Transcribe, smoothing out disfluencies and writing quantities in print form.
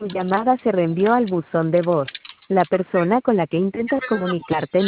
Tu llamada se reenvió al buzón de voz. La persona con la que intentas comunicarte